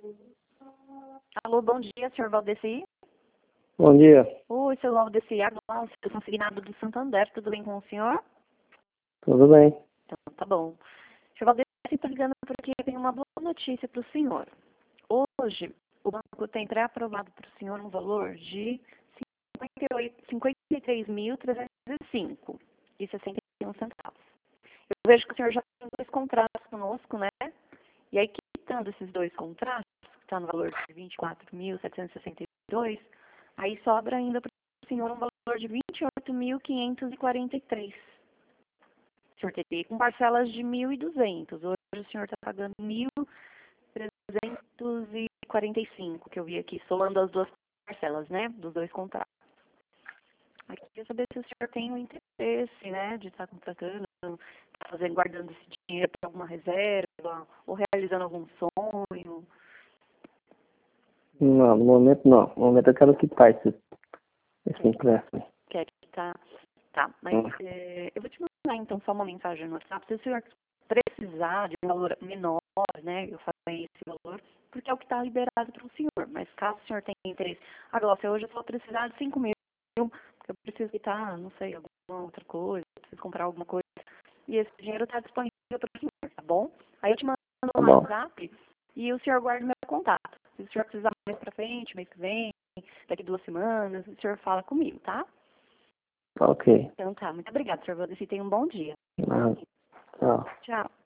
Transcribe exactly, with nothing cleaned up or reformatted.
Alô, bom dia, senhor Valdeci. Bom dia. Oi, seu Valdeci, agora eu sou consignado do Santander, tudo bem com o senhor? Tudo bem? Então, tá bom. Senhor Valdeci, estou ligando porque eu tenho uma boa notícia para o senhor. Hoje, o banco tem pré-aprovado para o senhor um valor de cinquenta e três mil trezentos e cinco e sessenta e um centavos. Eu vejo que o senhor já tem dois contratos conosco, né? E aí, quitando esses dois contratos, que está no valor de vinte e quatro mil setecentos e sessenta e dois, aí sobra ainda para o senhor um valor de vinte e oito mil quinhentos e quarenta e três. O senhor teria com parcelas de mil e duzentos. Hoje o senhor está pagando mil trezentos e quarenta e cinco, que eu vi aqui, somando as duas parcelas, né? Dos dois contratos. Aí eu queria saber se o senhor tem um interesse, né, de estar contratando, fazendo, guardando esse dinheiro para alguma reserva, ou realizando algum sonho. Não, no momento não. No momento eu quero quitar esse, esse empréstimo. Quer que tá? Tá, mas Hum. é, eu vou te mandar então só uma mensagem no WhatsApp. Se o senhor precisar de um valor menor, né, eu falei esse valor, porque é o que está liberado para o senhor. Mas caso o senhor tenha interesse, agora, se hoje eu só precisar de cinco mil, porque eu preciso quitar, não sei, alguma outra coisa, preciso comprar alguma coisa, e esse dinheiro está disponível para o senhor, tá bom? Aí eu te mando Tá no bom. WhatsApp e o senhor guarda o meu contato. Se o senhor precisar mais para frente, mês que vem, daqui duas semanas, o senhor fala comigo, tá? Tá ok. Então tá, muito obrigada, senhor Valdeci. Tenha um bom dia. Ah, tchau. Tchau.